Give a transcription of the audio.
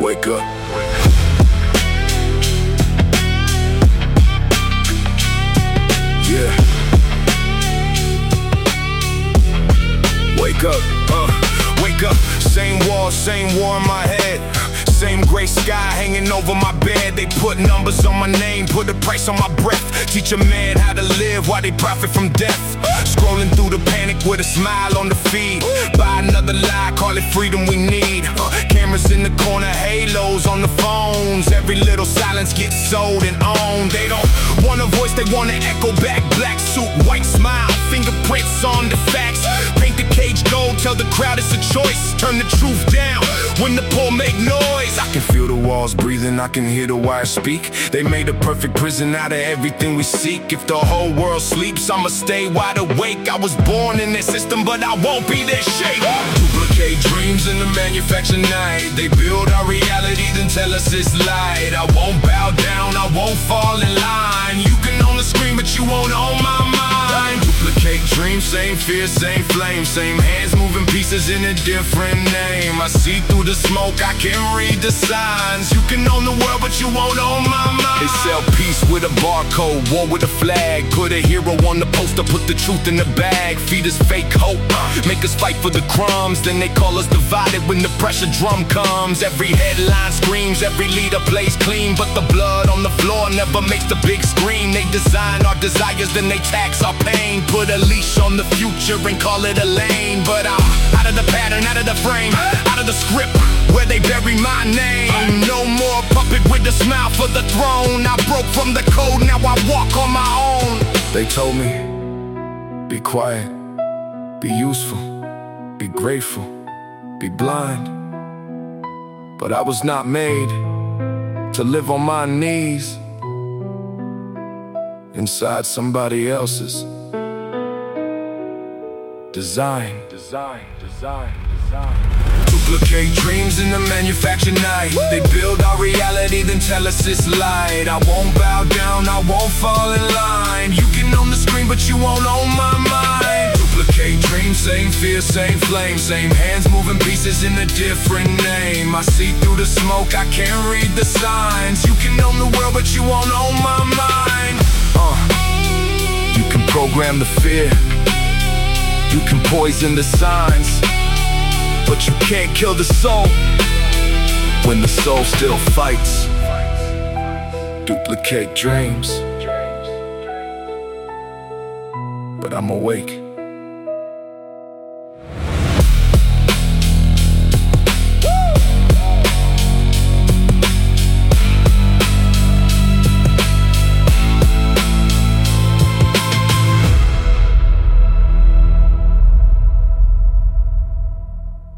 Wake up. Yeah. Wake up, wake up. Same war in my head. Same gray sky hanging over my bed. They put numbers on my name, put a price on my breath. Teach a man how to live while they profit from death. Scrolling through the panic with a smile on the feed. Buy another lie, call it freedom we need. Cameras in the corner, halos on the phones. Every little silence gets sold and owned. They don't want a voice, they want to echo back. Black suit, white smile, fingerprints on the facts. Paint the cage gold, tell the crowd it's a choice. Turn the truth down when the poor make noise. I can feel the walls breathing, I can hear the wires speak. They made a perfect prison out of everything we seek. If the whole world sleeps, I'ma stay wide awake. I was born in this system, but I won't be their shape. Duplicate dreams in the manufactured night. They build our reality, then tell us it's light. I won't bow down, I won't fall in line. You can only scream, but you won't own my mind. Duplicate dreams, same fear, same flame. Same hands moving pieces in a different name. I see through the smoke, I can read the signs. You can own the world, but you won't own my mind. They sell peace with a barcode, war with a flag. Put a hero on the poster, put the truth in the bag. Feed us fake hope, make us fight for the crumbs. Then they call us divided when the pressure drum comes. Every headline screams, every leader plays clean. But the blood on the floor never makes the big scream. They design our desires, then they tax our pain. Put a leash on the future and call it a lane. But I'm out of the pattern, out of the frame, out of the script where they bury my name. No more puppet with a smile for the throne. I broke from the code, now I walk on my own. They told me, be quiet, be useful, be grateful, be blind. But I was not made to live on my knees inside somebody else's design. Duplicate dreams in the manufactured night. They build our reality, then tell us it's light. I won't bow down, I won't fall in line. You can own the screen, but you won't own my mind. Duplicate dreams, same fear, same flame. Same hands moving pieces in a different name. I see through the smoke, I can't read the signs. You can own the world, but you won't own my mind. You can program the fear, you can poison the signs, but you can't kill the soul when the soul still fights. Duplicate dreams, but I'm awake.